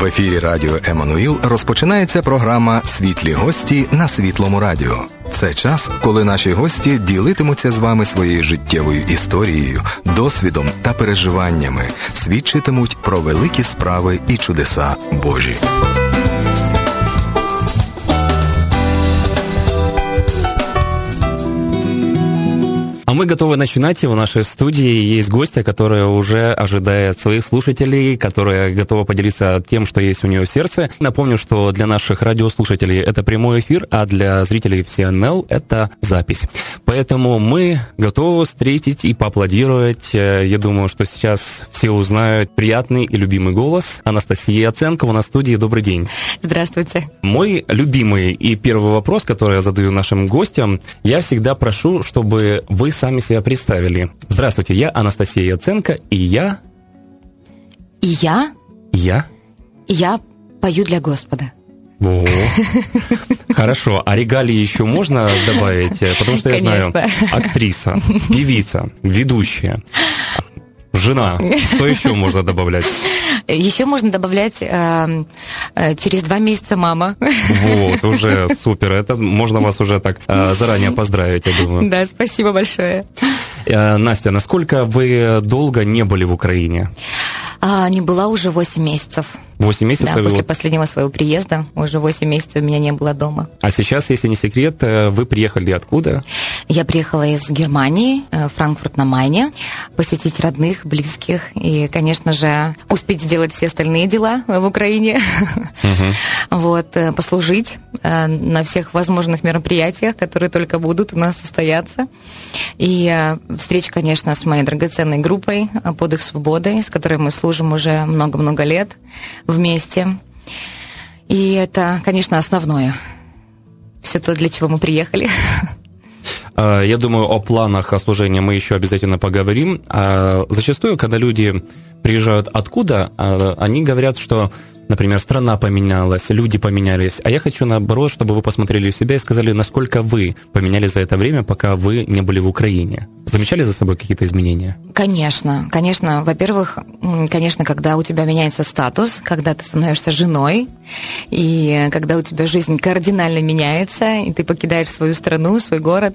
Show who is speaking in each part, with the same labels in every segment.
Speaker 1: В ефірі Радіо Еммануїл розпочинається програма «Світлі гості» на Світлому радіо. Це час, коли наші гості ділитимуться з вами своєю життєвою історією, досвідом та переживаннями, свідчитимуть про великі справи і чудеса Божі.
Speaker 2: А мы готовы начинать, и в нашей студии есть гостья, которая уже ожидает своих слушателей, которая готова поделиться тем, что есть у нее в сердце. Напомню, что для наших радиослушателей это прямой эфир, а для зрителей в CNL это запись. Поэтому мы готовы встретить и поаплодировать. Я думаю, что сейчас все узнают приятный и любимый голос Анастасии Яценко на студии. Добрый день.
Speaker 3: Здравствуйте.
Speaker 2: Мой любимый и первый вопрос, который я задаю нашим гостям, я всегда прошу, чтобы вы сами себя представили. Здравствуйте, я Анастасия Яценко, и я... Я
Speaker 3: пою для Господа.
Speaker 2: О, хорошо. А регалии еще можно добавить? Потому что я знаю, актриса, певица, ведущая, жена. Что еще можно добавлять?
Speaker 3: Еще можно добавлять через 2 месяца мама.
Speaker 2: Вот, уже супер. Это можно вас уже так заранее поздравить, я думаю.
Speaker 3: Да, спасибо большое.
Speaker 2: Настя, насколько вы долго не были в Украине?
Speaker 3: Не была уже 8 месяцев.
Speaker 2: 8 месяцев?
Speaker 3: Да, после последнего своего приезда уже 8 месяцев меня не было дома.
Speaker 2: А сейчас, если не секрет, вы приехали откуда?
Speaker 3: Я приехала из Германии, Франкфурт на Майне, посетить родных, близких и, конечно же, успеть сделать все остальные дела в Украине. Вот, послужить на всех возможных мероприятиях, которые только будут у нас состояться. И встреча, конечно, с моей драгоценной группой «Подых свободы», с которой мы служим уже много-много лет вместе. И это, конечно, основное. Все то, для чего мы приехали.
Speaker 2: Я думаю, о планах о служении мы еще обязательно поговорим. Зачастую, когда люди приезжают откуда, они говорят, что, например, страна поменялась, люди поменялись. А я хочу, наоборот, чтобы вы посмотрели в себя и сказали, насколько вы поменялись за это время, пока вы не были в Украине. Замечали за собой какие-то изменения?
Speaker 3: Конечно, конечно. Во-первых, конечно, когда у тебя меняется статус, когда ты становишься женой, и когда у тебя жизнь кардинально меняется, и ты покидаешь свою страну, свой город,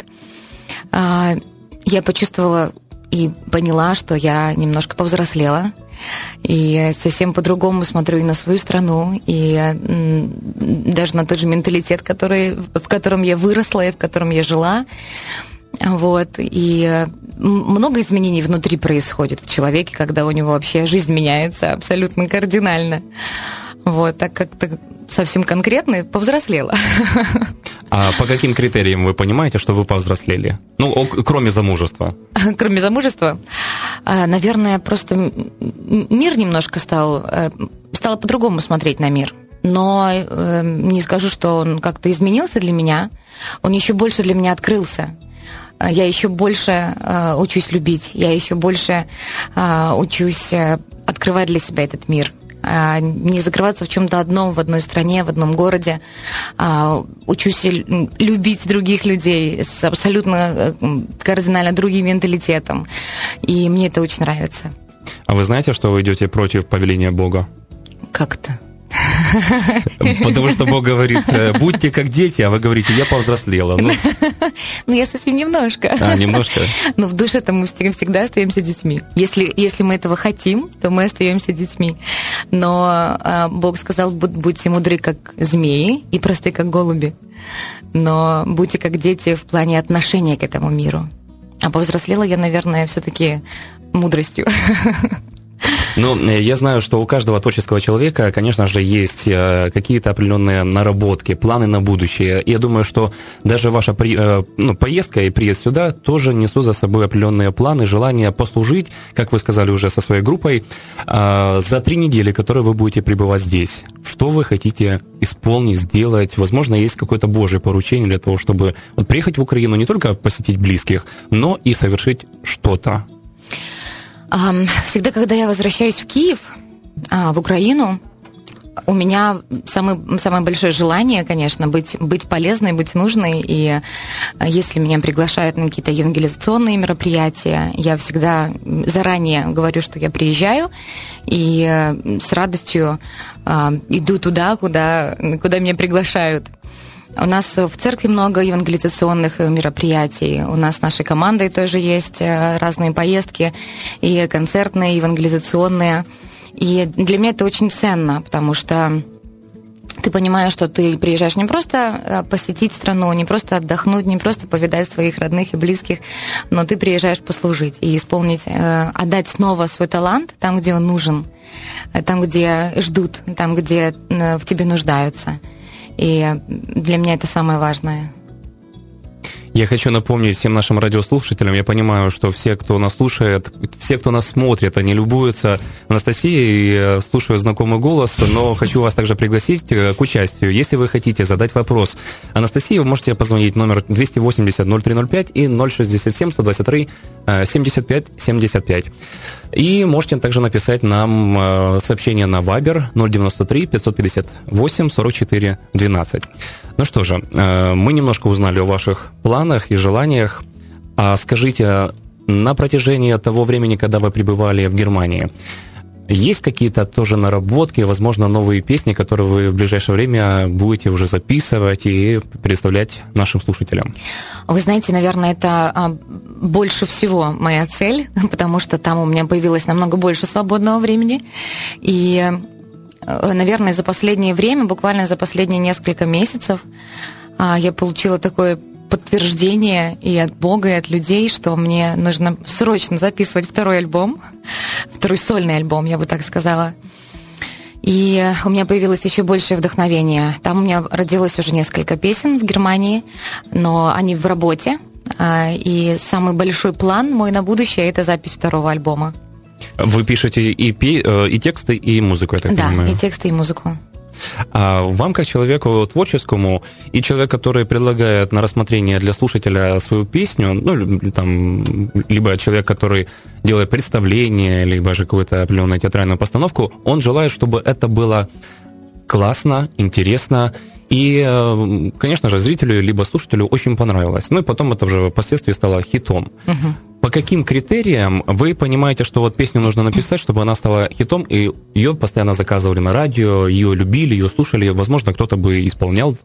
Speaker 3: я почувствовала и поняла, что я немножко повзрослела, и совсем по-другому смотрю и на свою страну, и даже на тот же менталитет, в котором я выросла и в котором я жила. Вот. И много изменений внутри происходит в человеке, когда у него вообще жизнь меняется абсолютно кардинально. Вот, так как-то совсем конкретно повзрослела.
Speaker 2: А по каким критериям вы понимаете, что вы повзрослели? Ну, кроме замужества.
Speaker 3: Кроме замужества? Наверное, просто мир немножко стала по-другому смотреть на мир. Но не скажу, что он как-то изменился для меня. Он еще больше для меня открылся. Я еще больше учусь любить. Я еще больше учусь открывать для себя этот мир. Не закрываться в чем-то одном, в одной стране, в одном городе. Учусь любить других людей с абсолютно кардинально другим менталитетом. И мне это очень нравится.
Speaker 2: А вы знаете, что вы идете против повеления Бога?
Speaker 3: Как-то.
Speaker 2: Потому что Бог говорит, будьте как дети, а вы говорите, я повзрослела.
Speaker 3: Ну, я совсем немножко.
Speaker 2: Немножко?
Speaker 3: Но в душе-то мы всегда остаемся детьми. Если мы этого хотим, то мы остаемся детьми. Но Бог сказал, будьте мудры, как змеи, и просты, как голуби. Но будьте как дети в плане отношения к этому миру. А повзрослела я, наверное, все-таки мудростью.
Speaker 2: Ну, я знаю, что у каждого творческого человека, конечно же, есть какие-то определенные наработки, планы на будущее. Я думаю, что даже ваша поездка и приезд сюда тоже несут за собой определенные планы, желание послужить, как вы сказали уже со своей группой, за 3 недели, которые вы будете пребывать здесь. Что вы хотите исполнить, сделать? Возможно, есть какое-то Божье поручение для того, чтобы приехать в Украину, не только посетить близких, но и совершить что-то.
Speaker 3: Всегда, когда я возвращаюсь в Киев, в Украину, у меня самое большое желание, конечно, быть полезной, быть нужной. И если меня приглашают на какие-то евангелизационные мероприятия, я всегда заранее говорю, что я приезжаю, и с радостью иду туда, куда меня приглашают. У нас в церкви много евангелизационных мероприятий. У нас с нашей командой тоже есть разные поездки, и концертные, и евангелизационные. И для меня это очень ценно, потому что ты понимаешь, что ты приезжаешь не просто посетить страну, не просто отдохнуть, не просто повидать своих родных и близких, но ты приезжаешь послужить и исполнить, отдать снова свой талант там, где он нужен, там, где ждут, там, где в тебе нуждаются. И для меня это самое важное.
Speaker 2: Я хочу напомнить всем нашим радиослушателям, я понимаю, что все, кто нас слушает, все, кто нас смотрит, они любуются Анастасией и слушают знакомый голос, но хочу вас также пригласить к участию. Если вы хотите задать вопрос Анастасии, вы можете позвонить номер 280-0305 и 067-123-75-75. И можете также написать нам сообщение на Viber 093-558-44-12. Ну что же, мы немножко узнали о ваших планах и желаниях. А скажите, на протяжении того времени, когда вы пребывали в Германии, есть какие-то тоже наработки, возможно, новые песни, которые вы в ближайшее время будете уже записывать и представлять нашим слушателям?
Speaker 3: Вы знаете, наверное, это больше всего моя цель, потому что там у меня появилось намного больше свободного времени. И, наверное, за последнее время, буквально за последние несколько месяцев, я получила такое подтверждение и от Бога, и от людей, что мне нужно срочно записывать второй сольный альбом, я бы так сказала. И у меня появилось еще большее вдохновение. Там у меня родилось уже несколько песен в Германии, но они в работе. И самый большой план мой на будущее – это запись второго альбома.
Speaker 2: Вы пишете и тексты, и музыку, я так понимаю? Да,
Speaker 3: и тексты, и музыку.
Speaker 2: А вам, как человеку творческому, и человек, который предлагает на рассмотрение для слушателя свою песню, либо человек, который делает представление, либо же какую-то определенную театральную постановку, он желает, чтобы это было классно, интересно, и, конечно же, зрителю либо слушателю очень понравилось. Ну и потом это уже впоследствии стало хитом. Угу. По каким критериям вы понимаете, что вот песню нужно написать, чтобы она стала хитом, и ее постоянно заказывали на радио, ее любили, ее слушали, возможно, кто-то бы исполнял?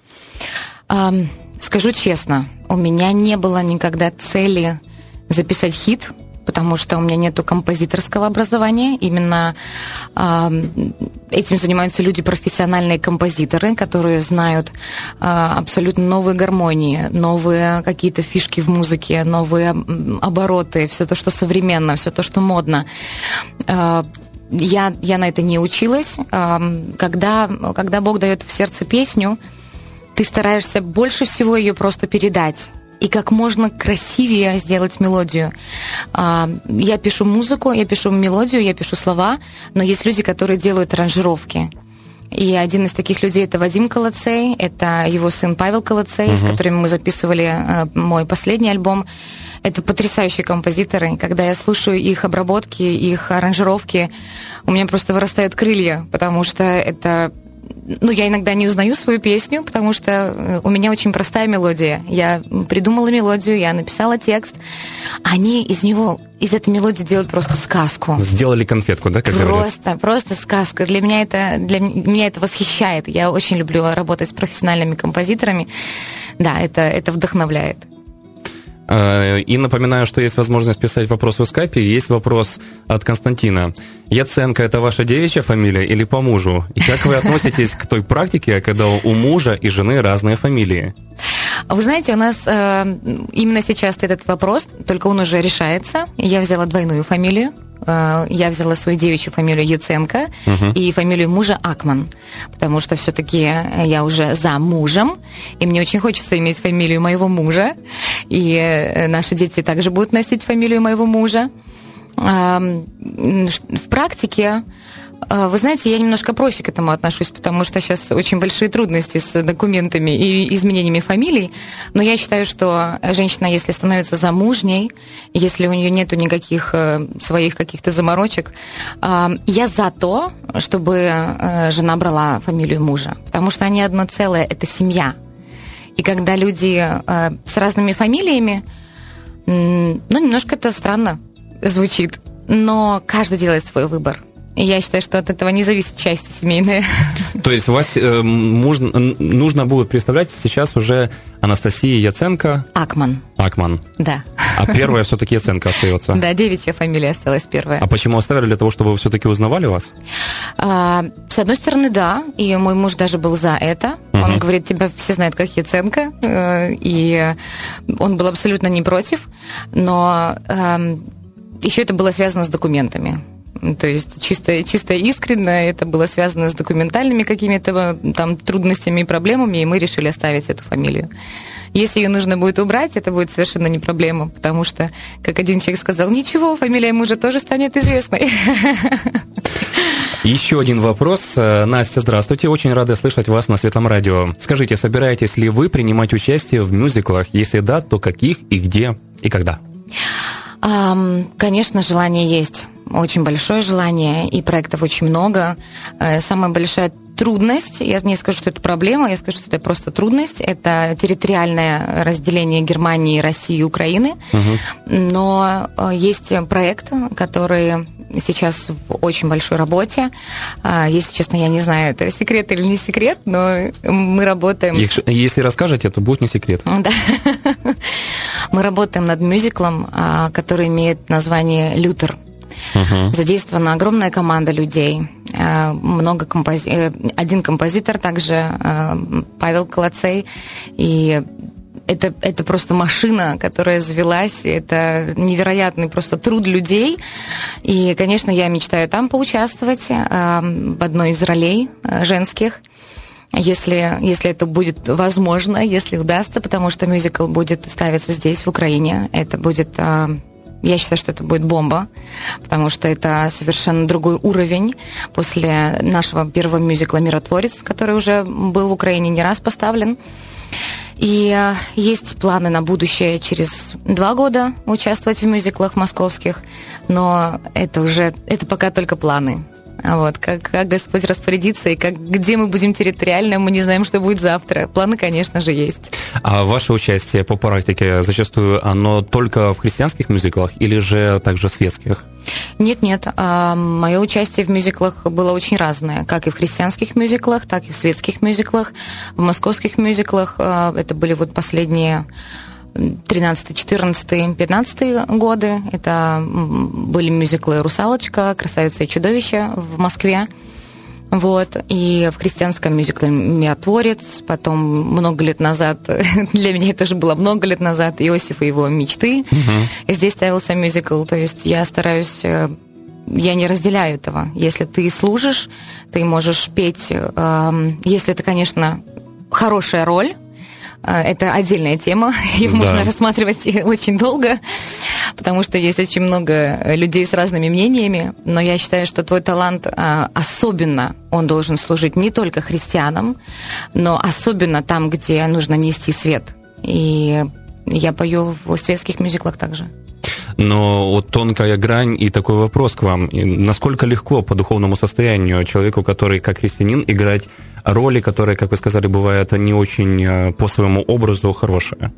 Speaker 3: Скажу честно, у меня не было никогда цели записать хит, потому что у меня нету композиторского образования. Именно этим занимаются люди, профессиональные композиторы, которые знают абсолютно новые гармонии, новые какие-то фишки в музыке, новые обороты, все то, что современно, все то, что модно. Я на это не училась. Когда Бог дает в сердце песню, ты стараешься больше всего ее просто передать и как можно красивее сделать мелодию. Я пишу музыку, я пишу мелодию, я пишу слова, но есть люди, которые делают аранжировки. И один из таких людей – это Вадим Колоцей, это его сын Павел Колоцей, с которыми мы записывали мой последний альбом. Это потрясающие композиторы. Когда я слушаю их обработки, их аранжировки, у меня просто вырастают крылья, потому что это... я иногда не узнаю свою песню, потому что у меня очень простая мелодия. Я придумала мелодию, я написала текст. Они из этой мелодии делают просто сказку.
Speaker 2: Сделали конфетку, да, как говорят?
Speaker 3: Просто сказку. Для меня это восхищает. Я очень люблю работать с профессиональными композиторами. Да, это вдохновляет.
Speaker 2: И напоминаю, что есть возможность писать вопрос в скайпе. Есть вопрос от Константина. Яценко – это ваша девичья фамилия или по мужу? И как вы относитесь к той практике, когда у мужа и жены разные фамилии?
Speaker 3: Вы знаете, у нас именно сейчас этот вопрос, только он уже решается. Я взяла двойную фамилию. Я взяла свою девичью фамилию Яценко и фамилию мужа Акман, потому что все-таки я уже за мужем, и мне очень хочется иметь фамилию моего мужа, и наши дети также будут носить фамилию моего мужа. В практике, вы знаете, я немножко проще к этому отношусь, потому что сейчас очень большие трудности с документами и изменениями фамилий, но я считаю, что женщина, если становится замужней, если у нее нету никаких своих каких-то заморочек, я за то, чтобы жена брала фамилию мужа, потому что они одно целое, это семья. И когда люди с разными фамилиями, немножко это странно звучит, но каждый делает свой выбор. И я считаю, что от этого не зависит счастье семейное.
Speaker 2: То есть вас нужно будет представлять сейчас уже Анастасия Яценко?
Speaker 3: Акман. Да.
Speaker 2: А первая все-таки Яценко остается?
Speaker 3: Да, девичья фамилия осталась первая.
Speaker 2: А почему оставили? Для того, чтобы вы все-таки узнавали вас?
Speaker 3: С одной стороны, да. И мой муж даже был за это. Он говорит, тебя все знают как Яценко. И он был абсолютно не против. Но еще это было связано с документами. То есть чисто искренне это было связано с документальными какими-то там трудностями и проблемами, и мы решили оставить эту фамилию. Если ее нужно будет убрать, это будет совершенно не проблема, потому что, как один человек сказал, ничего, фамилия мужа тоже станет известной.
Speaker 2: Еще один вопрос. Настя, здравствуйте. Очень рада слышать вас на Светлом радио. Скажите, собираетесь ли вы принимать участие в мюзиклах? Если да, то каких и где и когда?
Speaker 3: Конечно, желание есть. Очень большое желание, и проектов очень много. Самая большая трудность, я не скажу, что это проблема, я скажу, что это просто трудность, это территориальное разделение Германии, России и Украины. Но есть проект, который сейчас в очень большой работе. Если честно, я не знаю, это секрет или не секрет, но мы работаем...
Speaker 2: Если расскажете, то будет не секрет. Да.
Speaker 3: Мы работаем над мюзиклом, который имеет название «Лютер». Задействована огромная команда людей, один композитор также, Павел Колоцей, и это просто машина, которая завелась, это невероятный просто труд людей, и, конечно, я мечтаю там поучаствовать в одной из ролей женских, если это будет возможно, если удастся, потому что мюзикл будет ставиться здесь, в Украине, это будет... Я считаю, что это будет бомба, потому что это совершенно другой уровень после нашего первого мюзикла «Миротворец», который уже был в Украине не раз поставлен. И есть планы на будущее через 2 года участвовать в мюзиклах московских, но это пока только планы. Вот, как Господь распорядится и где мы будем территориально, мы не знаем, что будет завтра. Планы, конечно же, есть.
Speaker 2: А ваше участие по практике зачастую, оно только в христианских мюзиклах или же также в светских?
Speaker 3: Нет. Мое участие в мюзиклах было очень разное. Как и в христианских мюзиклах, так и в светских мюзиклах. В московских мюзиклах это были вот последние 13, 14, 15 годы. Это были мюзиклы «Русалочка», «Красавица и чудовище» в Москве. Вот. И в христианском мюзикле «Миротворец». Потом много лет назад, для меня это же было много лет назад, «Иосиф и его мечты». Здесь ставился мюзикл. То есть я стараюсь... Я не разделяю этого. Если ты служишь, ты можешь петь. Если это, конечно, хорошая роль, это отдельная тема, ее можно рассматривать очень долго, потому что есть очень много людей с разными мнениями, но я считаю, что твой талант особенно, он должен служить не только христианам, но особенно там, где нужно нести свет. И я пою в светских мюзиклах также.
Speaker 2: Но вот тонкая грань и такой вопрос к вам. Насколько легко по духовному состоянию человеку, который как христианин, играть роли, которые, как вы сказали, бывают не очень по своему образу хорошие?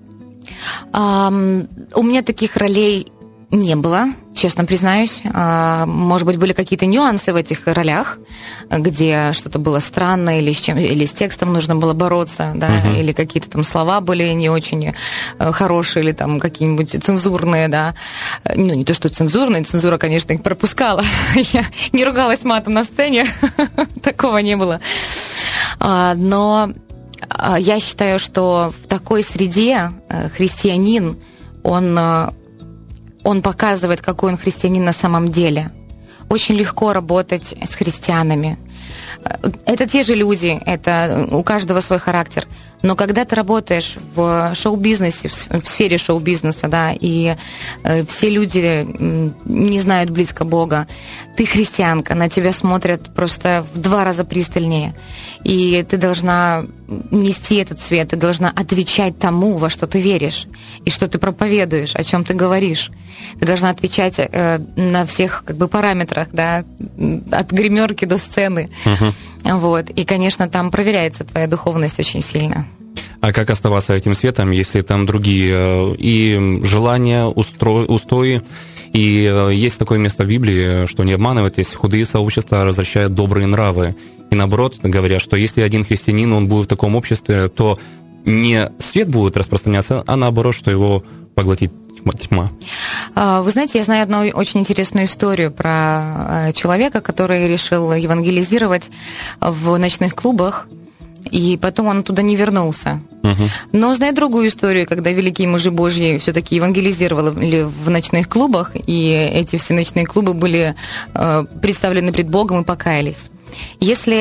Speaker 3: У меня таких ролей не было, честно признаюсь. Может быть, были какие-то нюансы в этих ролях, где что-то было странно, или с текстом нужно было бороться, да, или какие-то там слова были не очень хорошие, или там какие-нибудь цензурные, да. Ну, не то, что цензурные, цензура, конечно, их пропускала. Я не ругалась матом на сцене, такого не было. Но я считаю, что в такой среде христианин, он показывает, какой он христианин на самом деле. Очень легко работать с христианами. Это те же люди, это у каждого свой характер. Но когда ты работаешь в шоу-бизнесе, в сфере шоу-бизнеса, да, и все люди не знают близко Бога, ты христианка, на тебя смотрят просто в 2 раза пристальнее. И ты должна нести этот свет, ты должна отвечать тому, во что ты веришь, и что ты проповедуешь, о чем ты говоришь. Ты должна отвечать на всех как бы параметрах, да, от гримерки до сцены. Вот. И, конечно, там проверяется твоя духовность очень сильно.
Speaker 2: А как оставаться этим светом, если там другие и желания, устои? И есть такое место в Библии, что не обманывайтесь, худые сообщества развращают добрые нравы. И наоборот, говорят, что если один христианин, он будет в таком обществе, то не свет будет распространяться, а наоборот, что его поглотит тьма.
Speaker 3: Вы знаете, я знаю одну очень интересную историю про человека, который решил евангелизировать в ночных клубах, и потом он туда не вернулся. Но знаю другую историю, когда великие мужи Божьи все-таки евангелизировали в ночных клубах, и эти все ночные клубы были представлены пред Богом и покаялись. Если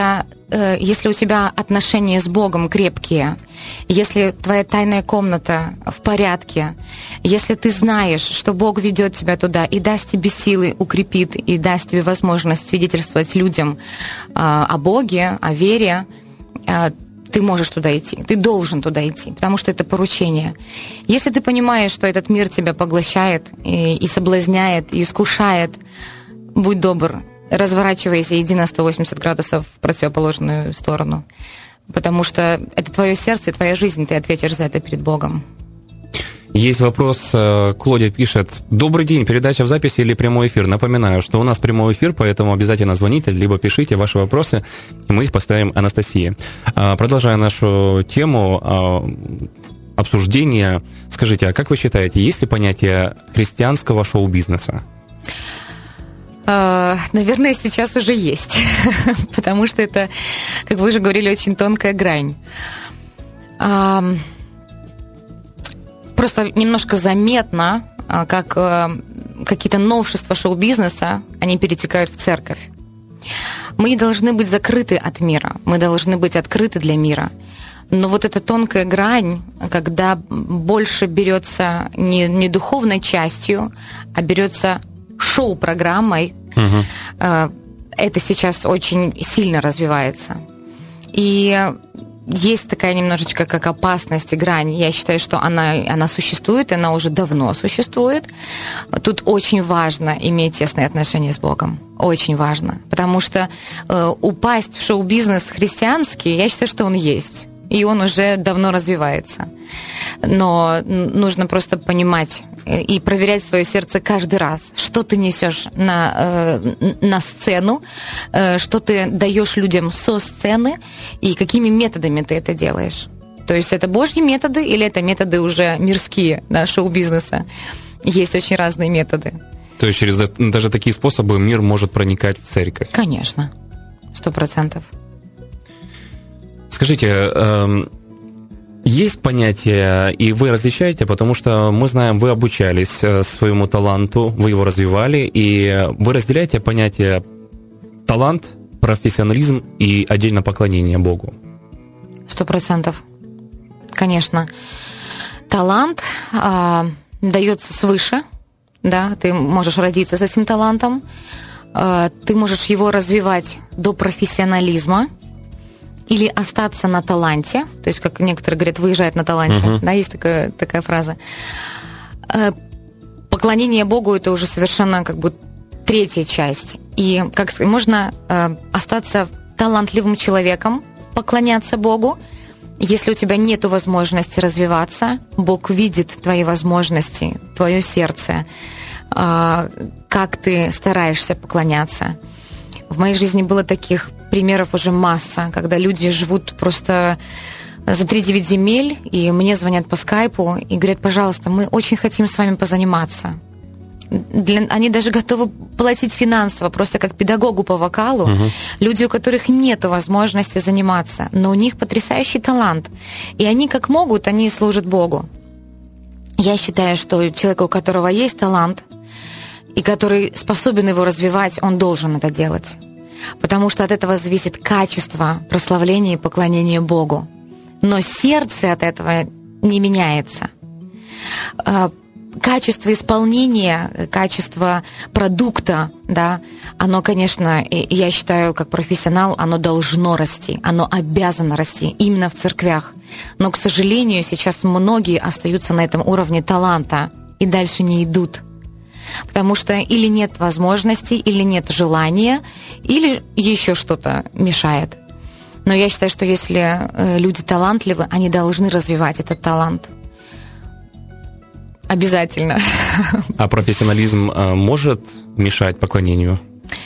Speaker 3: у тебя отношения с Богом крепкие, если твоя тайная комната в порядке, если ты знаешь, что Бог ведет тебя туда и даст тебе силы, укрепит, и даст тебе возможность свидетельствовать людям о Боге, о вере, ты можешь туда идти, ты должен туда идти, потому что это поручение. Если ты понимаешь, что этот мир тебя поглощает и соблазняет, и искушает, будь добр, разворачивайся и иди на 180 градусов в противоположную сторону, потому что это твое сердце и твоя жизнь, ты ответишь за это перед Богом.
Speaker 2: Есть вопрос, Клодия пишет: добрый день, передача в записи или прямой эфир? Напоминаю, что у нас прямой эфир, поэтому обязательно звоните, либо пишите ваши вопросы, и мы их поставим Анастасии. Продолжая нашу тему обсуждения, скажите, а как вы считаете, есть ли понятие христианского шоу-бизнеса?
Speaker 3: Наверное, сейчас уже есть, потому что это, как вы уже говорили, очень тонкая грань. Просто немножко заметно, как какие-то новшества шоу-бизнеса, они перетекают в церковь. Мы не должны быть закрыты от мира, мы должны быть открыты для мира. Но вот эта тонкая грань, когда больше берется не духовной частью, а берется шоу-программой, это сейчас очень сильно развивается. И есть такая немножечко как опасность и грань. Я считаю, что она существует, она уже давно существует. Тут очень важно иметь тесные отношения с Богом. Очень важно. Потому что упасть в шоу-бизнес христианский, я считаю, что он есть. И он уже давно развивается. Но нужно просто понимать и проверять свое сердце каждый раз, что ты несешь на сцену, что ты даешь людям со сцены и какими методами ты это делаешь. То есть это Божьи методы или это методы уже мирские, да, шоу-бизнеса. Есть очень разные методы.
Speaker 2: То есть через даже такие способы мир может проникать в церковь?
Speaker 3: Конечно, 100%.
Speaker 2: Скажите, есть понятие, и вы различаете, потому что мы знаем, вы обучались своему таланту, вы его развивали, и вы разделяете понятие талант, профессионализм и отдельно поклонение Богу?
Speaker 3: 100%. Конечно. Талант дается свыше, да, ты можешь родиться с этим талантом, ты можешь его развивать до профессионализма, или остаться на таланте, то есть, как некоторые говорят, выезжать на таланте, да, есть такая фраза. Поклонение Богу – это уже совершенно как бы третья часть. И как сказать, можно остаться талантливым человеком, поклоняться Богу, если у тебя нет возможности развиваться, Бог видит твои возможности, твое сердце, как ты стараешься поклоняться. В моей жизни было таких примеров уже масса, когда люди живут просто за 3-9 земель, и мне звонят по скайпу и говорят: пожалуйста, мы очень хотим с вами позаниматься. Они даже готовы платить финансово, просто как педагогу по вокалу. Люди, у которых нет возможности заниматься, но у них потрясающий талант. И они как могут, они служат Богу. Я считаю, что человек, у которого есть талант, и который способен его развивать, он должен это делать. Потому что от этого зависит качество прославления и поклонения Богу. но сердце от этого не меняется. Качество исполнения, качество продукта, да, оно, конечно, я считаю, как профессионал, оно должно расти, оно обязано расти именно в церквях. Но, к сожалению, сейчас многие остаются на этом уровне таланта и дальше не идут. Потому что или нет возможности, или нет желания, или еще что-то мешает. Но я считаю, что если люди талантливы, они должны развивать этот талант. Обязательно.
Speaker 2: А профессионализм может мешать поклонению?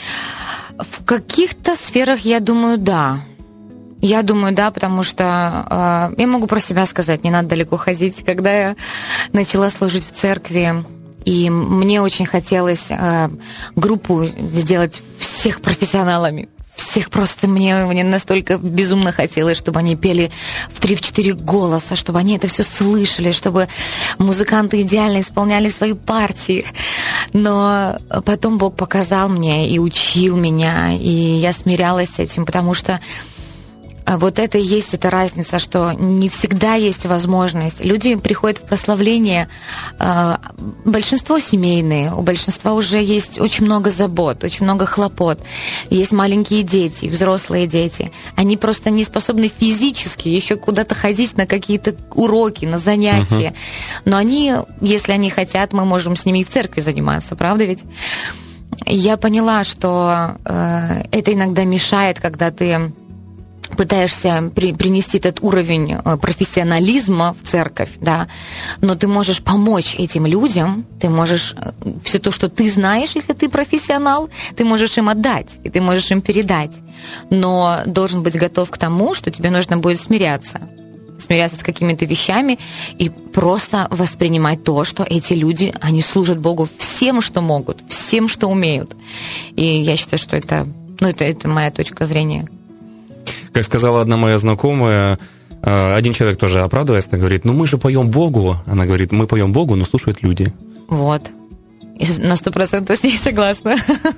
Speaker 3: В каких-то сферах, я думаю, да. Я думаю, да, потому что я могу про себя сказать, не надо далеко ходить. Когда я начала служить в церкви, и мне очень хотелось группу сделать всех профессионалами. Всех просто мне настолько безумно хотелось, чтобы они пели в 3-4 голоса, чтобы они это все слышали, чтобы музыканты идеально исполняли свои партии. Но потом Бог показал мне и учил меня, и я смирялась с этим, потому что вот это и есть эта разница, что не всегда есть возможность. Люди приходят в прославление, большинство семейные, у большинства уже есть очень много забот, очень много хлопот. Есть маленькие дети, взрослые дети. Они просто не способны физически еще куда-то ходить на какие-то уроки, на занятия. Но они, если они хотят, мы можем с ними и в церкви заниматься, правда ведь? Я поняла, что это иногда мешает, когда ты пытаешься принести этот уровень профессионализма в церковь, да, но ты можешь помочь этим людям, ты можешь все то, что ты знаешь, если ты профессионал, ты можешь им отдать, и ты можешь им передать, но должен быть готов к тому, что тебе нужно будет смиряться с какими-то вещами и просто воспринимать то, что эти люди, они служат Богу всем, что могут, всем, что умеют. И я считаю, что это моя точка зрения.
Speaker 2: Как сказала одна моя знакомая, один человек тоже оправдывается, говорит, мы же поем Богу. Она говорит, мы поем Богу, но слушают люди.
Speaker 3: Вот. И на 100% с ней согласна.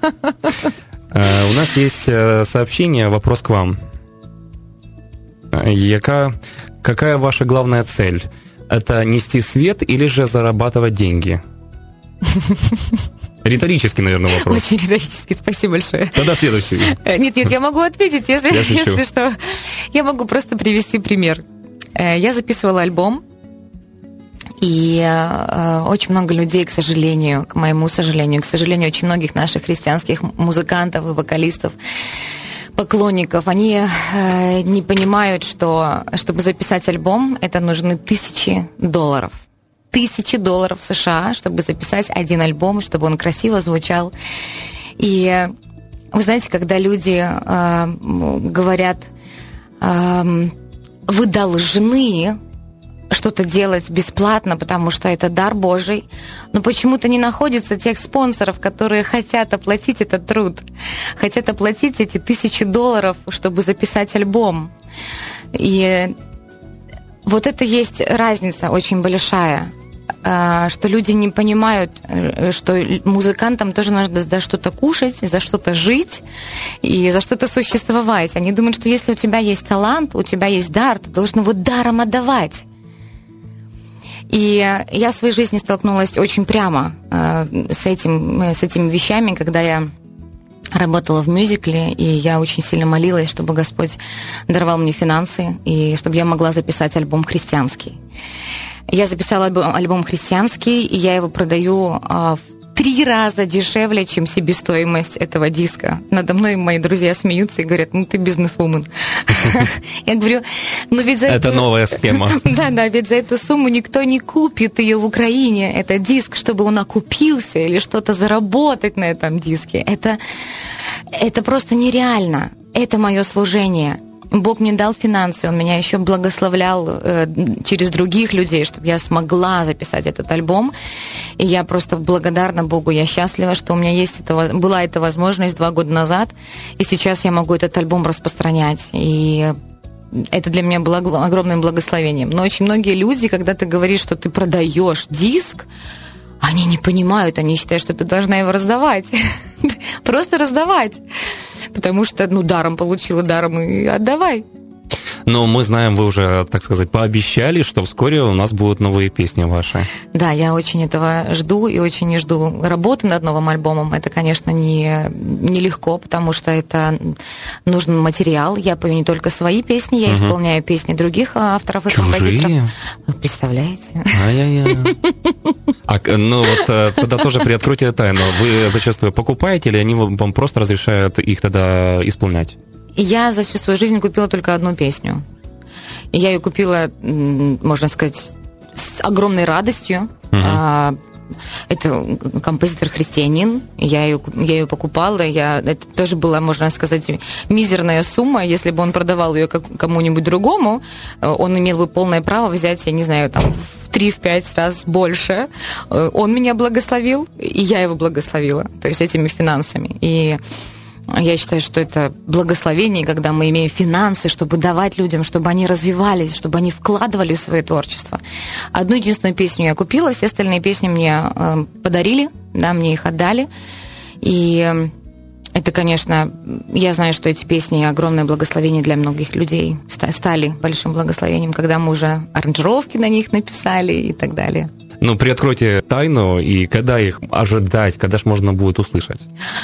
Speaker 2: У нас есть сообщение, вопрос к вам. Какая ваша главная цель? Это нести свет или же зарабатывать деньги? Риторический, наверное, вопрос.
Speaker 3: Очень риторический, спасибо большое.
Speaker 2: Тогда следующий.
Speaker 3: Нет, я могу ответить, если что. Я могу просто привести пример. Я записывала альбом, и очень много людей, к сожалению, к моему сожалению, к сожалению, очень многих наших христианских музыкантов и вокалистов, поклонников, они не понимают, что, чтобы записать альбом, это нужны $1000. $1000 США, чтобы записать один альбом, чтобы он красиво звучал. И вы знаете, когда люди говорят, вы должны что-то делать бесплатно, потому что это дар Божий, но почему-то не находится тех спонсоров, которые хотят оплатить этот труд, хотят оплатить эти $1000, чтобы записать альбом. И вот это есть разница очень большая, что люди не понимают, что музыкантам тоже нужно за что-то кушать, за что-то жить и за что-то существовать. Они думают, что если у тебя есть талант, у тебя есть дар, ты должен его даром отдавать. И я в своей жизни столкнулась очень прямо с этими вещами, когда я работала в мюзикле, и я очень сильно молилась, чтобы Господь даровал мне финансы, и чтобы я могла записать альбом христианский. Я записала альбом христианский, и я его продаю в 3 раза дешевле, чем себестоимость этого диска. Надо мной мои друзья смеются и говорят, ты бизнесвумен. Я говорю, ведь за
Speaker 2: это новая схема.
Speaker 3: Да, ведь за эту сумму никто не купит ее в Украине, этот диск, чтобы он окупился или что-то заработать на этом диске. Это просто нереально. Это мое служение. Бог мне дал финансы, Он меня еще благословлял через других людей, чтобы я смогла записать этот альбом. И я просто благодарна Богу, я счастлива, что у меня была эта возможность 2 года назад, и сейчас я могу этот альбом распространять. И это для меня было огромным благословением. Но очень многие люди, когда ты говоришь, что ты продаешь диск, они не понимают, они считают, что ты должна его раздавать. Просто раздавать. Потому что, даром получила, даром и отдавай.
Speaker 2: Но мы знаем, вы уже, так сказать, пообещали, что вскоре у нас будут новые песни ваши.
Speaker 3: Да, я очень этого жду и очень не жду работы над новым альбомом. Это, конечно, не легко, потому что это нужен материал. Я пою не только свои песни, я исполняю песни других авторов и композиторов. Вы представляете?
Speaker 2: Ай-яй-яй. Ну вот тогда тоже приоткройте тайну. Вы зачастую покупаете или они вам просто разрешают их тогда исполнять?
Speaker 3: Я за всю свою жизнь купила только одну песню. И я ее купила, можно сказать, с огромной радостью. Это композитор-христианин. Я ее покупала. Это тоже была, можно сказать, мизерная сумма. Если бы он продавал ее кому-нибудь другому, он имел бы полное право взять, я не знаю, там, в 3-5 раз больше. Он меня благословил, и я его благословила. То есть этими финансами. И я считаю, что это благословение, когда мы имеем финансы, чтобы давать людям, чтобы они развивались, чтобы они вкладывали в свое творчество. Одну единственную песню я купила, все остальные песни мне подарили, да, мне их отдали. И это, конечно, я знаю, что эти песни огромное благословение для многих людей стали большим благословением, когда мы уже аранжировки на них написали и так далее.
Speaker 2: Ну, приоткройте тайну, и когда их ожидать, когда же можно будет услышать?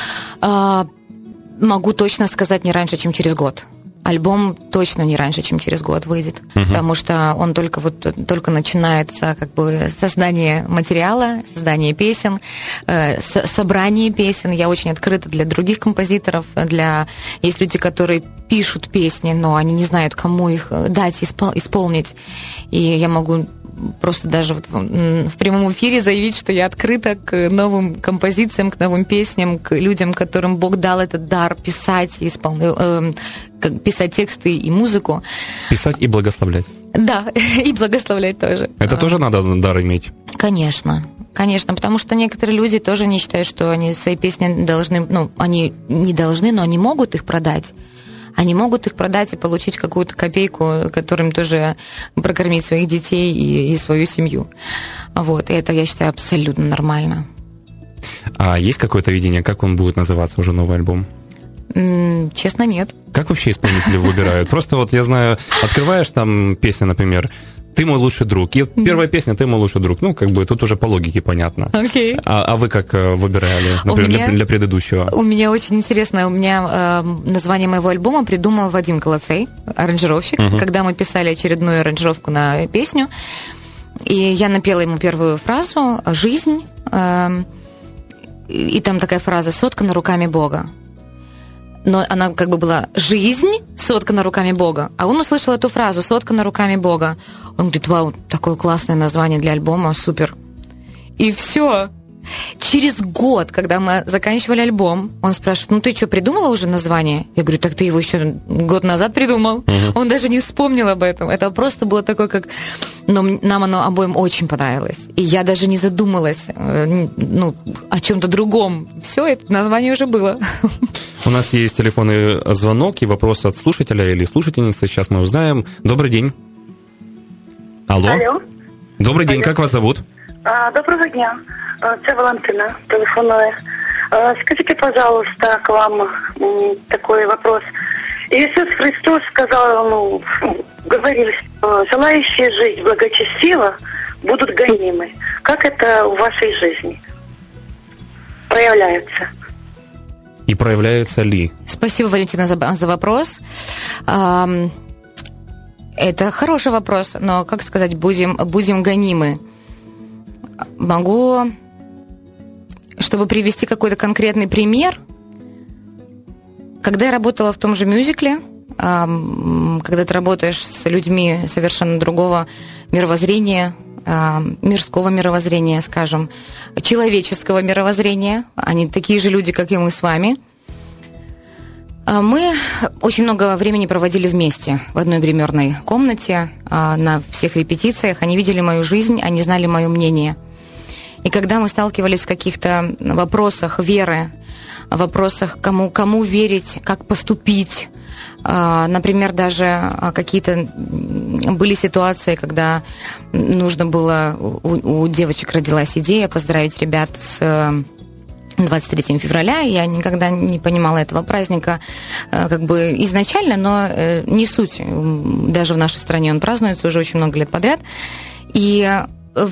Speaker 3: Могу точно сказать, не раньше, чем через год. Альбом точно не раньше, чем через год выйдет, потому что он только начинается, как бы, создание материала, создание песен, собрание песен. Я очень открыта для других композиторов, есть люди, которые пишут песни, но они не знают, кому их дать исполнить. И я могу просто даже в прямом эфире заявить, что я открыта к новым композициям, к новым песням, к людям, которым Бог дал этот дар писать, писать тексты и музыку.
Speaker 2: Писать и благословлять.
Speaker 3: Да, и благословлять тоже.
Speaker 2: Это тоже надо дар иметь?
Speaker 3: Конечно. Конечно, потому что некоторые люди тоже не считают, что они свои песни должны, они не должны, но они могут их продать. Они могут их продать и получить какую-то копейку, которым тоже прокормить своих детей и свою семью. Вот, и это, я считаю, абсолютно нормально.
Speaker 2: А есть какое-то видение, как он будет называться, уже новый альбом?
Speaker 3: Честно, нет.
Speaker 2: Как вообще исполнители выбирают? Просто вот я знаю, открываешь там песню, например, «Ты мой лучший друг». И первая песня «Ты мой лучший друг». Ну, как бы тут уже по логике понятно.
Speaker 3: Okay.
Speaker 2: А вы как выбирали, например, для предыдущего?
Speaker 3: У меня очень интересно. У меня название моего альбома придумал Вадим Колоцей, аранжировщик, когда мы писали очередную аранжировку на песню. И я напела ему первую фразу «Жизнь». И там такая фраза «Соткана руками Бога». Но она как бы была «Жизнь соткана руками Бога». А он услышал эту фразу «Соткана руками Бога». Он говорит: «Вау, такое классное название для альбома, супер». И все. Через год, когда мы заканчивали альбом, он спрашивает: «Ну ты что, придумала уже название?» Я говорю: «Так ты его еще год назад придумал». Он даже не вспомнил об этом. Это просто было такое, как... Но нам оно обоим очень понравилось. И я даже не задумалась о чем-то другом. Все, это название уже было.
Speaker 2: У нас есть телефонный звонок и вопрос от слушателя или слушательницы. Сейчас мы узнаем. Добрый день. Алло. Добрый день, как вас зовут?
Speaker 4: Доброго дня. Це Валентина телефонує. Скажите, пожалуйста, к вам такой вопрос. Иисус Христос сказал, говорил, что желающие жить благочестиво будут гонимы. Как это в вашей жизни проявляется?
Speaker 2: И проявляется ли?
Speaker 3: Спасибо, Валентина, за вопрос. Это хороший вопрос, но, как сказать, будем гонимы. Могу, чтобы привести какой-то конкретный пример. Когда я работала в том же мюзикле, когда ты работаешь с людьми совершенно другого мировоззрения, мирского мировоззрения, скажем, человеческого мировоззрения, они такие же люди, как и мы с вами, мы очень много времени проводили вместе в одной гримерной комнате, на всех репетициях. Они видели мою жизнь, они знали мое мнение. И когда мы сталкивались в каких-то вопросах веры, вопросах, кому верить, как поступить, например, даже какие-то были ситуации, когда нужно было, у девочек родилась идея поздравить ребят с 23 февраля. Я никогда не понимала этого праздника как бы изначально, но не суть. Даже в нашей стране он празднуется уже очень много лет подряд. И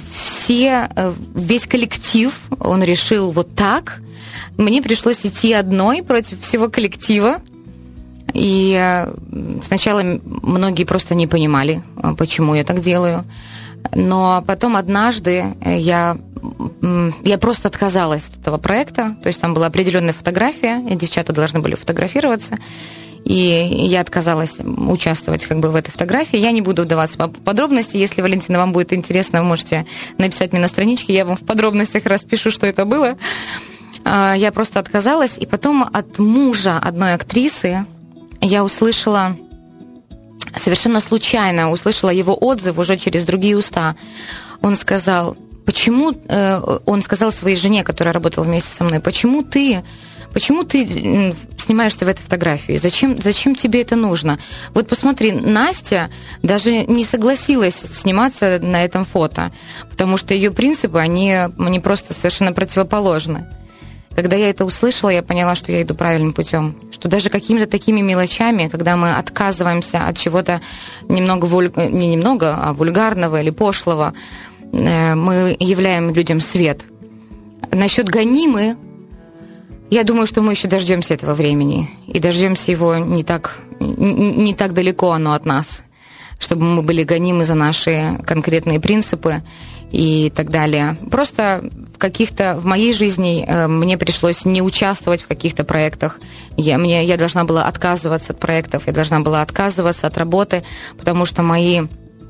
Speaker 3: весь коллектив, он решил вот так. Мне пришлось идти одной против всего коллектива. И сначала многие просто не понимали, почему я так делаю. Но потом однажды я просто отказалась от этого проекта. То есть там была определенная фотография, и девчата должны были фотографироваться. И я отказалась участвовать как бы в этой фотографии. Я не буду вдаваться в подробности. Если, Валентина, вам будет интересно, вы можете написать мне на страничке. Я вам в подробностях распишу, что это было. Я просто отказалась. И потом от мужа одной актрисы я услышала, совершенно случайно услышала его отзыв уже через другие уста. Он сказал, он сказал своей жене, которая работала вместе со мной, почему ты снимаешься в этой фотографии? Зачем тебе это нужно? Вот посмотри, Настя даже не согласилась сниматься на этом фото, потому что ее принципы, они просто совершенно противоположны. Когда я это услышала, я поняла, что я иду правильным путем. Что даже какими-то такими мелочами, когда мы отказываемся от чего-то не немного, а вульгарного или пошлого, мы являем людям свет. Насчет гонимы, я думаю, что мы еще дождемся этого времени. И дождемся его не так далеко оно от нас, чтобы мы были гонимы за наши конкретные принципы и так далее. Просто в моей жизни мне пришлось не участвовать в каких-то проектах. Я должна была отказываться от проектов, я должна была отказываться от работы, потому что мои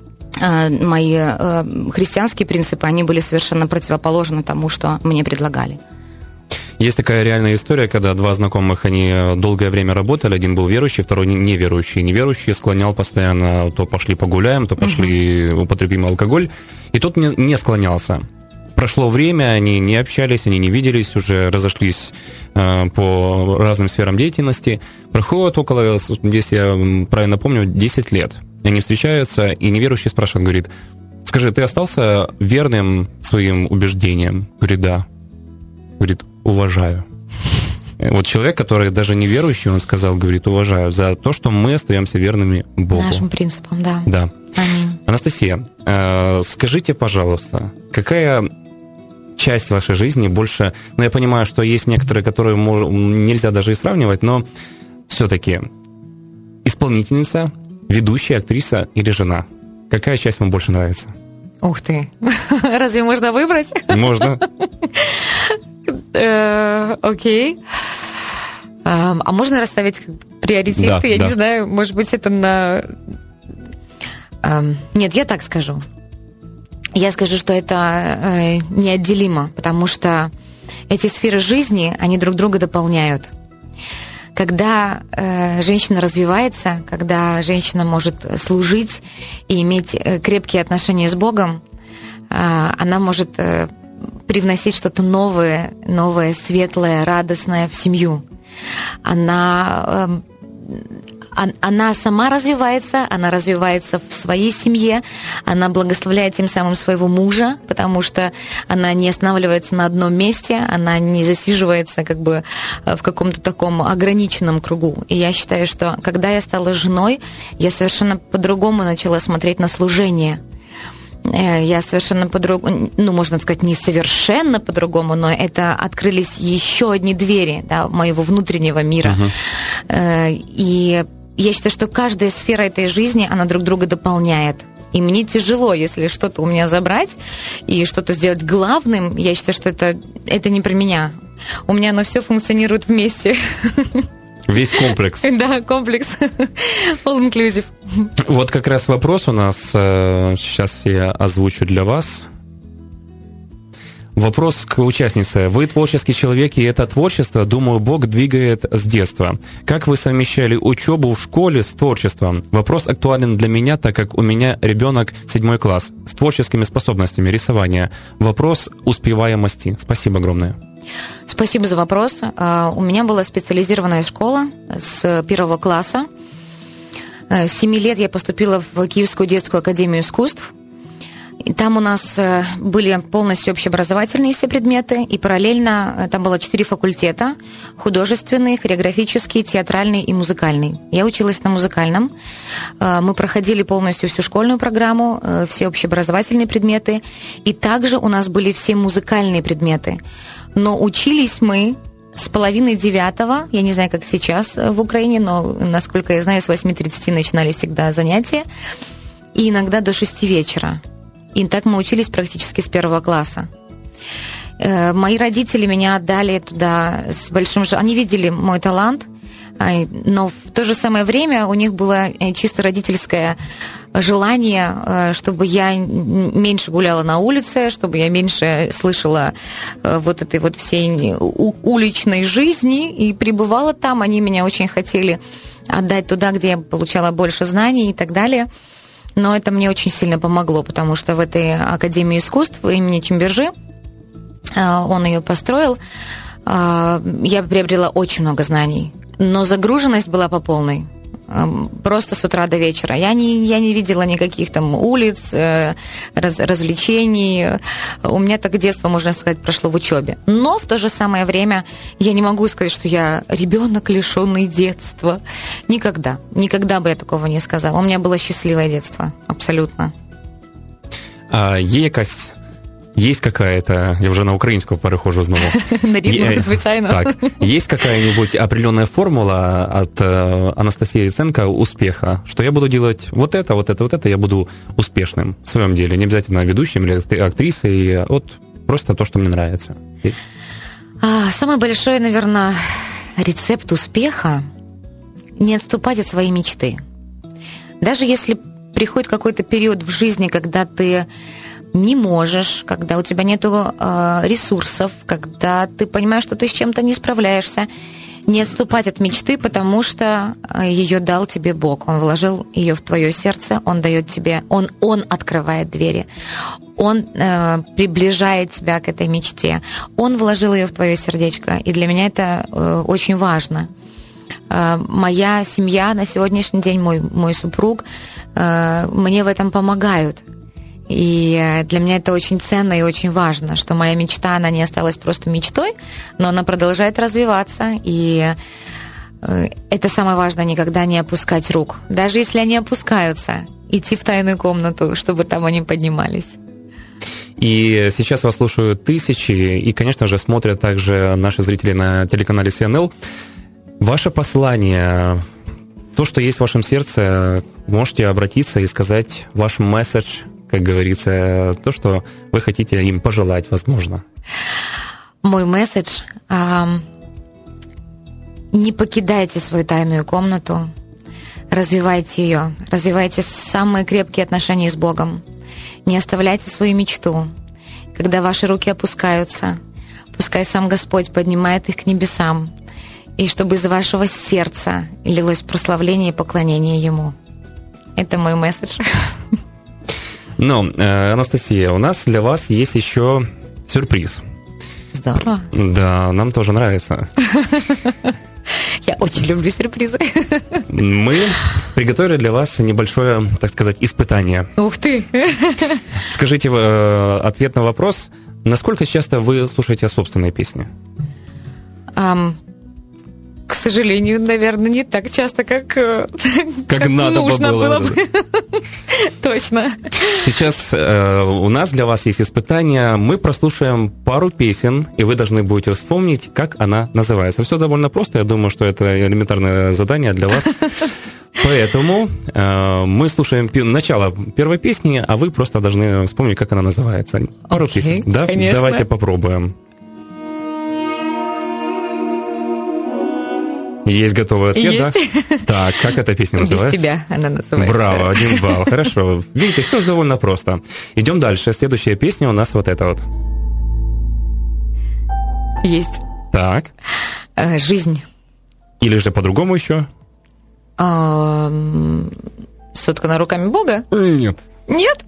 Speaker 3: христианские принципы, они были совершенно противоположны тому, что мне предлагали.
Speaker 2: Есть такая реальная история, когда два знакомых, они долгое время работали, один был верующий, второй неверующий. Неверующий склонял постоянно, то пошли погуляем, то пошли употребим алкоголь, и тот не склонялся. Прошло время, они не общались, они не виделись, уже разошлись по разным сферам деятельности. Проходит около, если я правильно помню, 10 лет. Они встречаются, и неверующий спрашивает, говорит, скажи, ты остался верным своим убеждениям? Говорит, да. Говорит, уважаю. Вот человек, который даже не верующий, он сказал, говорит, уважаю за то, что мы остаемся верными Богу.
Speaker 3: Нашим принципам, да.
Speaker 2: Да.
Speaker 3: Аминь.
Speaker 2: Анастасия, скажите, пожалуйста, какая часть вашей жизни больше... я понимаю, что есть некоторые, которые нельзя даже и сравнивать, но все-таки исполнительница, ведущая, актриса или жена? Какая часть вам больше нравится?
Speaker 3: Ух ты! Разве можно выбрать?
Speaker 2: Можно.
Speaker 3: Окей. А можно расставить приоритеты?
Speaker 2: Да,
Speaker 3: я
Speaker 2: да.
Speaker 3: не знаю, может быть, это на... Нет, я так скажу. Я скажу, что это неотделимо, потому что эти сферы жизни, они друг друга дополняют. Когда женщина развивается, когда женщина может служить и иметь крепкие отношения с Богом, она может привносить что-то новое, светлое, радостное в семью. Она сама развивается, она развивается в своей семье, она благословляет тем самым своего мужа, потому что она не останавливается на одном месте, она не засиживается как бы в каком-то таком ограниченном кругу. И я считаю, что когда я стала женой, я совершенно по-другому начала смотреть на служение. Я совершенно по-другому, можно сказать, не совершенно по-другому, но это открылись еще одни двери, да, моего внутреннего мира. И я считаю, что каждая сфера этой жизни, она друг друга дополняет. И мне тяжело, если что-то у меня забрать и что-то сделать главным. Я считаю, что это не про меня. У меня оно все функционирует вместе.
Speaker 2: Весь комплекс.
Speaker 3: Да, комплекс. All inclusive.
Speaker 2: Вот как раз вопрос у нас, сейчас я озвучу для вас. Вопрос к участнице. Вы творческий человек, и это творчество, думаю, Бог двигает с детства. Как вы совмещали учебу в школе с творчеством? Вопрос актуален для меня, так как у меня ребенок 7 класс с творческими способностями рисования. Вопрос успеваемости. Спасибо огромное.
Speaker 3: Спасибо за вопрос. У меня была специализированная школа с 1 класса. С 7 лет я поступила в Киевскую детскую академию искусств. И там у нас были полностью общеобразовательные все предметы, и параллельно там было 4 факультета: художественный, хореографический, театральный и музыкальный. Я училась на музыкальном. Мы проходили полностью всю школьную программу, все общеобразовательные предметы, и также у нас были все музыкальные предметы. Но учились мы с 8:30, я не знаю, как сейчас в Украине, но, насколько я знаю, с 8:30 начинались всегда занятия, и иногда до 6 вечера. И так мы учились практически с 1 класса. Мои родители меня отдали туда с большим... Они видели мой талант, но в то же самое время у них было чисто родительское желание, чтобы я меньше гуляла на улице, чтобы я меньше слышала вот этой вот всей уличной жизни и пребывала там. Они меня очень хотели отдать туда, где я получала больше знаний и так далее. Но это мне очень сильно помогло, потому что в этой Академии искусств имени Чимбержи, он ее построил, я приобрела очень много знаний. Но загруженность была по полной. Просто с утра до вечера. Я не видела никаких там улиц, развлечений. У меня так детство, можно сказать, прошло в учебе. Но в то же самое время я не могу сказать, что я ребенок, лишенный детства. Никогда. Никогда бы я такого не сказала. У меня было счастливое детство. Абсолютно.
Speaker 2: Есть какая-то, я вже на українську перехожу знову.
Speaker 3: На рівну, звичайно.
Speaker 2: Так. Есть какая-нибудь определенная формула от Анастасии Яценко успеха, что я буду делать вот это, я буду успешным в своем деле, не обязательно ведущим или актрисой, вот просто то, что мне нравится.
Speaker 3: Самый большой, наверное, рецепт успеха – не отступать от своей мечты. Даже если приходит какой-то период в жизни, когда ты не можешь, когда у тебя нету ресурсов, когда ты понимаешь, что ты с чем-то не справляешься, не отступать от мечты, потому что ее дал тебе Бог. Он вложил ее в твое сердце, Он дает тебе, Он открывает двери, Он приближает тебя к этой мечте, Он вложил ее в твое сердечко, и для меня это очень важно. Моя семья на сегодняшний день, мой супруг, мне в этом помогают. И для меня это очень ценно и очень важно, что моя мечта, она не осталась просто мечтой, но она продолжает развиваться. И это самое важное, никогда не опускать рук. Даже если они опускаются, идти в тайную комнату, чтобы там они поднимались.
Speaker 2: И сейчас вас слушают тысячи, и, конечно же, смотрят также наши зрители на телеканале CNL. Ваше послание, то, что есть в вашем сердце, можете обратиться и сказать ваш месседж, как говорится, то, что вы хотите им пожелать, возможно.
Speaker 3: Мой месседж – не покидайте свою тайную комнату, развивайте ее, развивайте самые крепкие отношения с Богом, не оставляйте свою мечту. Когда ваши руки опускаются, пускай сам Господь поднимает их к небесам, и чтобы из вашего сердца лилось прославление и поклонение Ему. Это мой месседж.
Speaker 2: Но, Анастасия, у нас для вас есть еще сюрприз.
Speaker 3: Здорово.
Speaker 2: Да, нам тоже нравится.
Speaker 3: Я очень люблю сюрпризы.
Speaker 2: Мы приготовили для вас небольшое, так сказать, испытание.
Speaker 3: Ух ты!
Speaker 2: Скажите ответ на вопрос, насколько часто вы слушаете собственные песни?
Speaker 3: К сожалению, наверное, не так часто, как
Speaker 2: надо
Speaker 3: нужно было бы. Точно.
Speaker 2: Сейчас у нас для вас есть испытание. Мы прослушаем пару песен, и вы должны будете вспомнить, как она называется. Все довольно просто. Я думаю, что это элементарное задание для вас. Поэтому мы слушаем начало первой песни, а вы просто должны вспомнить, как она называется. Пару песен. Да?
Speaker 3: Конечно.
Speaker 2: Давайте попробуем. Есть готовый ответ,
Speaker 3: есть.
Speaker 2: Да? Так, как эта песня называется?
Speaker 3: Без тебя она называется.
Speaker 2: Браво, 1 балл, хорошо. Видите, все же довольно просто. Идем дальше. Следующая песня у нас вот эта вот.
Speaker 3: Есть.
Speaker 2: Так.
Speaker 3: Жизнь.
Speaker 2: Или же по-другому еще?
Speaker 3: Соткана руками Бога?
Speaker 2: Нет.
Speaker 3: Нет?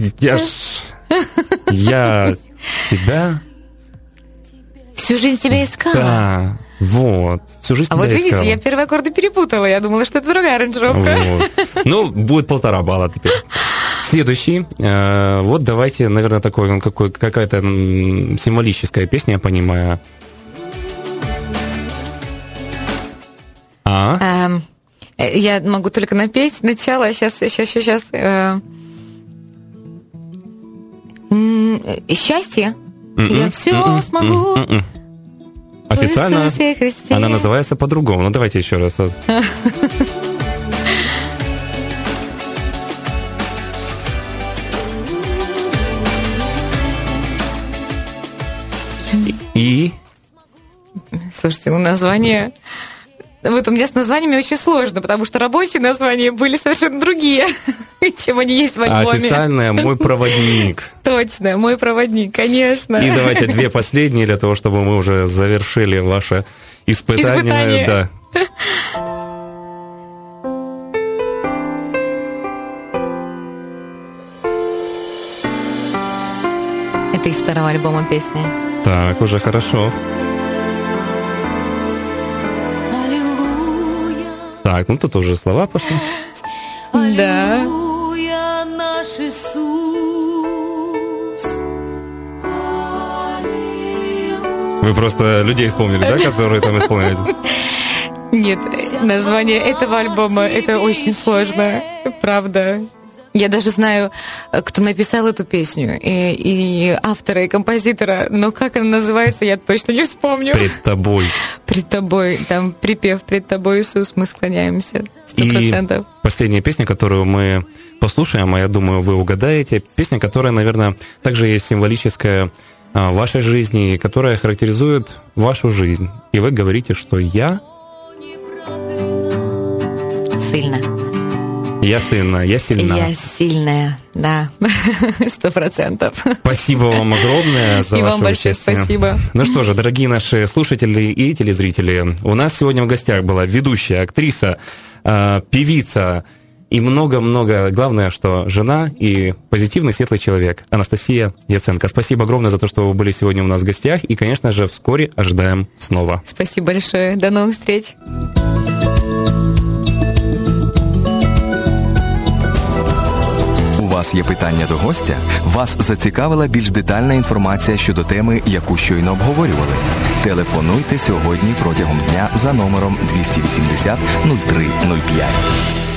Speaker 2: Я тебя...
Speaker 3: Всю жизнь тебя искала.
Speaker 2: Да. Вот, всю жизнь тебя
Speaker 3: вот видите,
Speaker 2: искала.
Speaker 3: я первые аккорды перепутала. Я думала, что это другая аранжировка.
Speaker 2: Вот. Ну, будет 1,5 балла теперь. Следующий. Вот давайте, наверное, какая-то символическая песня, я понимаю.
Speaker 3: Я могу только напеть начало. Сейчас. Счастье. Я все смогу.
Speaker 2: Официально она называется по-другому. Ну, давайте еще раз. И?
Speaker 3: Слушайте, название... Вот у меня с названиями очень сложно, потому что рабочие названия были совершенно другие, чем они есть в альбоме.
Speaker 2: Официальное «Мой проводник».
Speaker 3: Точно, «Мой проводник», конечно.
Speaker 2: И давайте 2 последние, для того, чтобы мы уже завершили ваше испытание. Да.
Speaker 3: Это из старого альбома песня.
Speaker 2: Так, уже хорошо. Так, ну тут уже слова пошли.
Speaker 3: Да.
Speaker 5: Аллилуйя, наш Иисус.
Speaker 2: Вы просто людей вспомнили, да, которые там исполняют?
Speaker 3: Нет, название этого альбома, это очень сложно, правда. Я даже знаю, кто написал эту песню, и автора, и композитора, но как она называется, я точно не вспомню.
Speaker 2: «Пред тобой».
Speaker 3: «Пред тобой», там припев «Пред тобой, Иисус, мы склоняемся». 100%.
Speaker 2: И последняя песня, которую мы послушаем, а я думаю, вы угадаете, песня, которая, наверное, также есть символическая в вашей жизни, которая характеризует вашу жизнь. И вы говорите, что я...
Speaker 3: Сильно.
Speaker 2: Я сильная.
Speaker 3: Я сильная, да, 100%.
Speaker 2: Спасибо вам огромное за ваше участие.
Speaker 3: И вам большое спасибо.
Speaker 2: Ну что же, дорогие наши слушатели и телезрители, у нас сегодня в гостях была ведущая, актриса, певица и много-много, главное, что жена и позитивный, светлый человек Анастасия Яценко. Спасибо огромное за то, что вы были сегодня у нас в гостях, и, конечно же, вскоре ожидаем снова.
Speaker 3: Спасибо большое. До новых встреч.
Speaker 1: У вас є питання до гостя? Вас зацікавила більш детальна інформація щодо теми, яку щойно обговорювали? Телефонуйте сьогодні протягом дня за номером 280 03 05.